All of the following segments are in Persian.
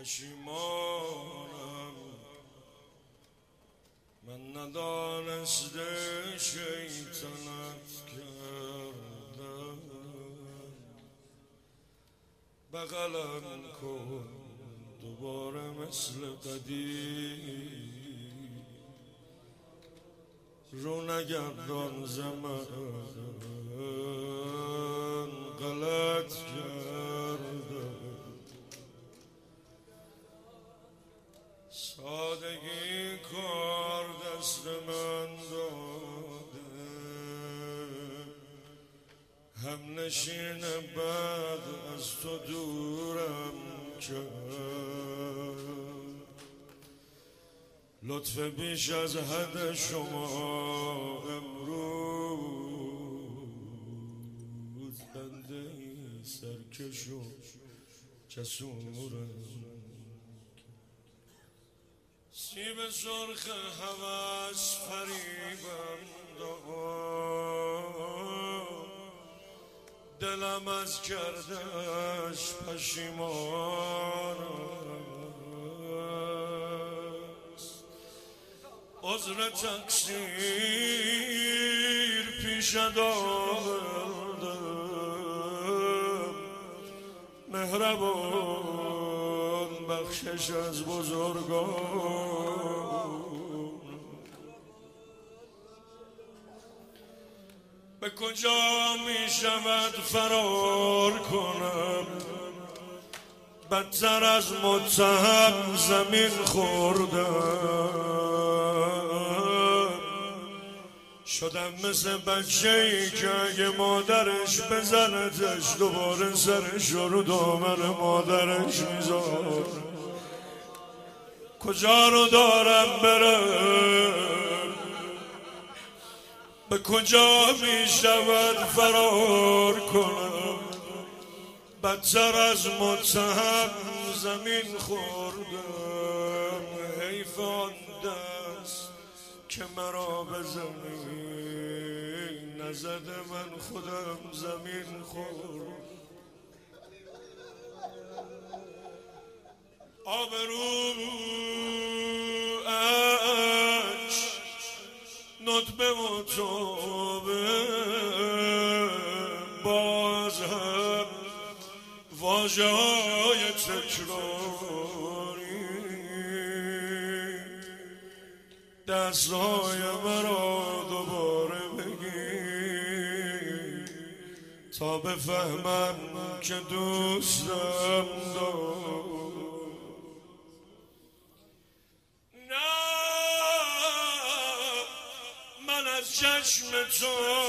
پشیمانم من ندانسته شیطنت کردم بغلم کن دوباره مثل قدیم رو نگردان زمان غلط کردم سادگی کار دست من داده هم نشین بعد از تو دورم کرد لطف بیش از حد شما امروز بنده سرکش و جسورم سیب سرخ هوس فریبم داد دلم از کردش پشیمان است عذر تقصیر پیش آوردم مهربان بخشش از بزرگان به کجا می شود فرار کنم بدتر از متهم زمین خوردم شدم مثل بچه‌ای که اگه مادرش بزندش دوباره سرش رو دامن مادرش میذاره کجا رو دارم برم به کجا می شود فرار کنم بدتر از متهم زمین خوردم حیف آن دست که مرا به زمین نزده من خودم زمین خوردم آبرو ندبه و توبه باز هم واژه های تکراری دستهای مرا دوباره بگی تا بفهمم که دوستم داری از چشم تو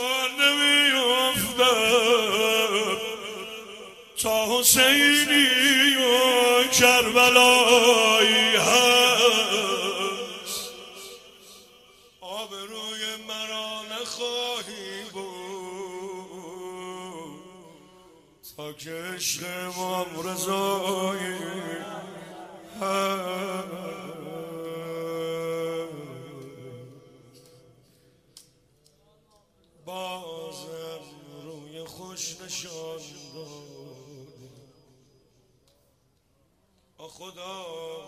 نمیافتم تا حسینی و کربلایی هست آبروی مرا نخواهی بود تا که عشق امام رضایی هست بازم روی خوش نشان داد خدا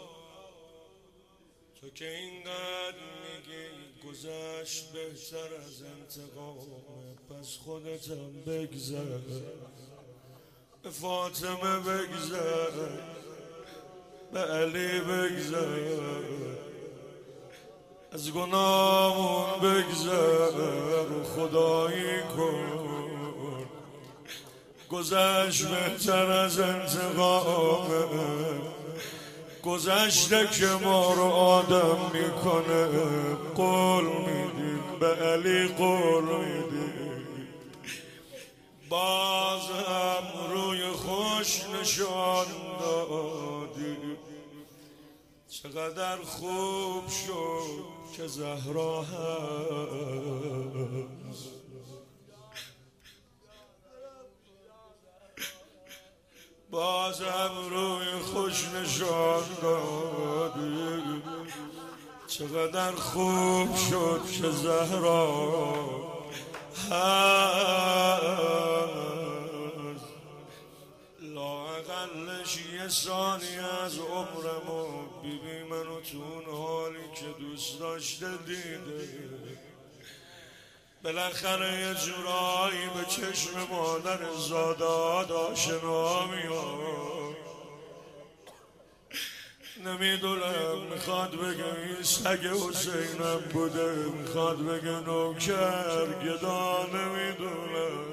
تو که اینقدر میگی گذشت بهتر از انتقامه پس خودتم بگذر به فاطمه بگذر به علی بگذر از گناهمون بگذر خدایی کن گذشت بهتر از انتقامه گذشته که ما رو آدم میکنه قول میدیم به علی قول میدیم باز هم روی خوش نشان دادیم چقدر خوب شد که زهرا هست بازم روی خوش نشان دادی چقدر خوب شد که زهرا هست لااقل قبلش یه ثانی از عمرمو بیبی منو تو اون حالی که دوست داشته دیده. بالاخره یه جورایی به چشم مادر زاداد آشنا میاد. نمیدونم میخواد بگه این سگ حسینم بوده، میخواد بگه نوکر گدا، نمیدونم.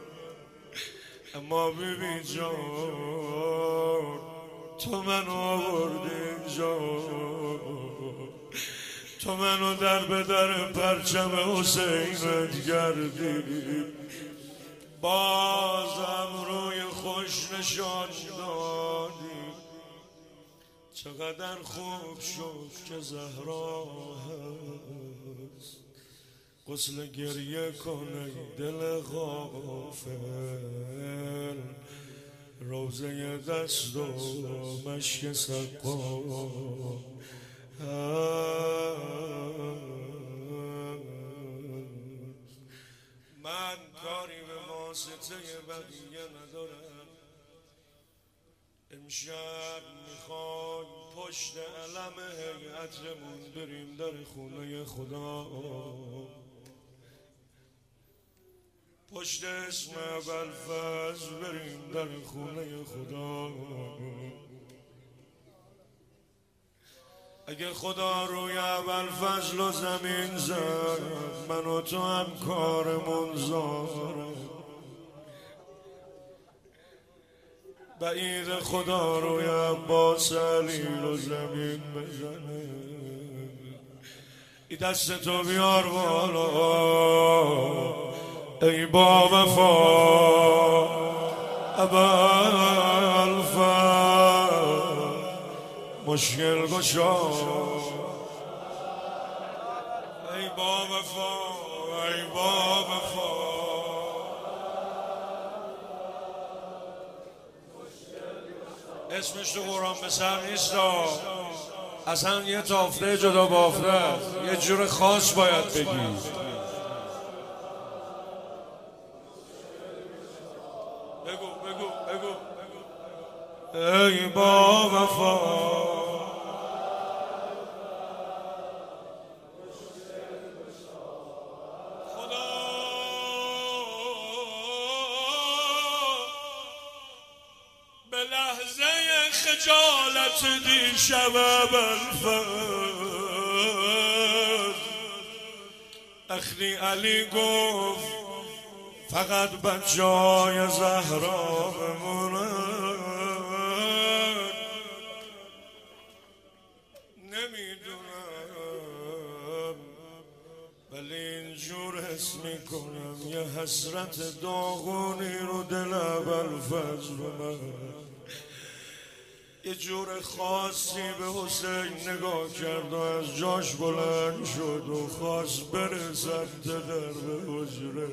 اما بیبی جان تو منو آوردی اینجا، تو منو در به در پرچم حسینت گردی، بازم روی خوش نشان دادی. چقدر خوب شد که زهرا هست، غسل گریه کنه دل غافل، روزه دست و مشک سقا. من کاری به واسطه بقیه ندارم، امشب میخوایم پشت علم هیئتمون بریم در خونه خدا، پشت اسم ابوالفضل بریم در خونه خدا. اگه خدا روی ابوالفضل و زمین زد، من و تو هم کارمون زاره. بعید خدا روی عباس علیل و زمین بزنه. ای دست تو بیار بالا ای با وفا ابوالفضل، مشکل گشا ای با وفا ای با وفا. اسمش تو قرآن به سر نیست، اصلا یه تافته جدا بافته است، یه جور خاص باید بگی. بگو بگو بگو ای با وفا خدا به لحظه خجالت دیشب ابوالفضل اخی علی گفت فقط بچه‌های زهرا بمونن. نمیدونم ولی اینجور حس میکنم یه حسرت داغونی رو دل ابوالفضل من، یه جور خاصی به حسین نگاه کرد و از جاش بلند شد و خواست بره سمت درب حجره.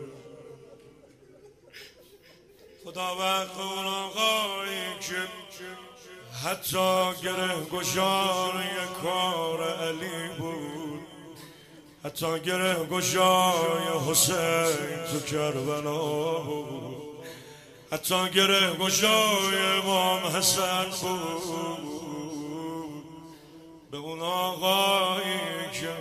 خداوند اون آقایی که حتی گره گشای کار علی بود، حتی گره گشای حسین تو کربلا بود، حتی گره گشای امام حسن بود. به اون آقایی که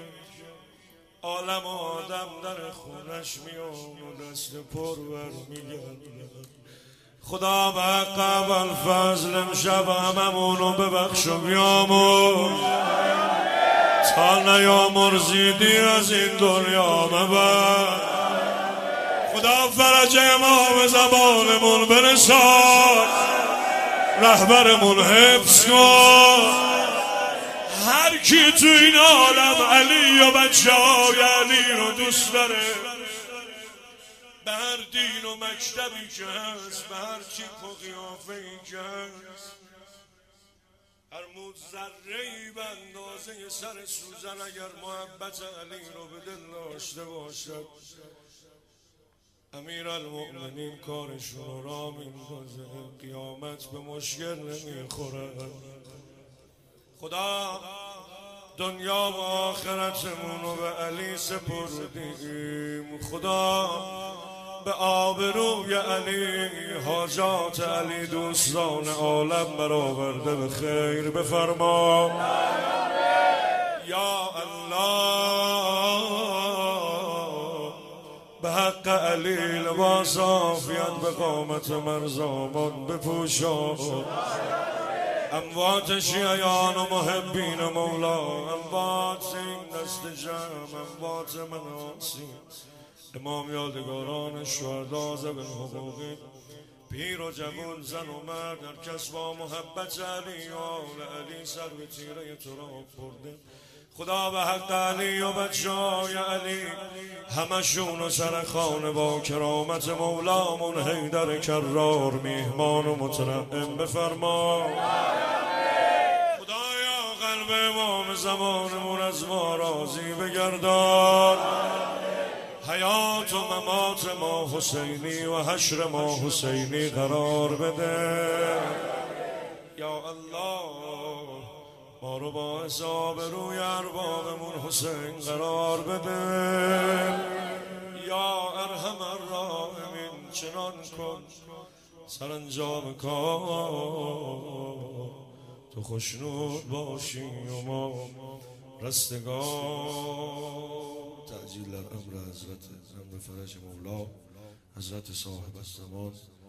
عالم آدم در خونش میان و دست پر بر میگردن. خدا به حق ابوالفضل امشب هممونو ببخش و بیامرز تا نیامرزیدی از این دنیا مبر. خدا فرج امام زمانمون برسان، رهبرمون حفظ کن. هر کی تو این عالم علی و بچه های علی رو دوست داره، به هر دین و مکتبی که هست، به هر چیپ و قیافه‌ای که هست، هر موج ذره‌ای به اندازه سر سوزن اگر محبت علی رو به دل داشته باشد، امیرالمؤمنین کارشون را میندازه، قیامت به مشکل نمیخوره. خدا دنیا و آخرتمون رو به علی سپردیم. خدا به آبروی علی حاجات علی دوستان عالم برآورده به خیر بفرما یا الله. به حق علی لباس عافیت به قامت مرزامان بپوشا. اموات شیعیان و محبین مولا، اموات این دست جمع، اموات مناسی، امام یادگاران شهدا ذوی الحقوق، پیر و جوان، زن و مرد، هر کس با محبت علی و آل علی سر به تیره تراب برده، خدا به حق علی و بچه‌های علی همشون و سر خانه با کرامت مولامون حیدر کرار میهمان و مترحم بفرما. خدایا قلب امام زمانمون از ما راضی بگردان. حیات و ممات ما حسینی و حشر ما حسینی قرار بده یا الله. ما رو با حساب روی اربابمون حسین قرار بده یا ارحم الراحمین. چنان کن سرانجام کار تو خوشنود باشی و ما رستگار. تعجیل در امر حضرت، امر فرج مولا حضرت صاحب الزمان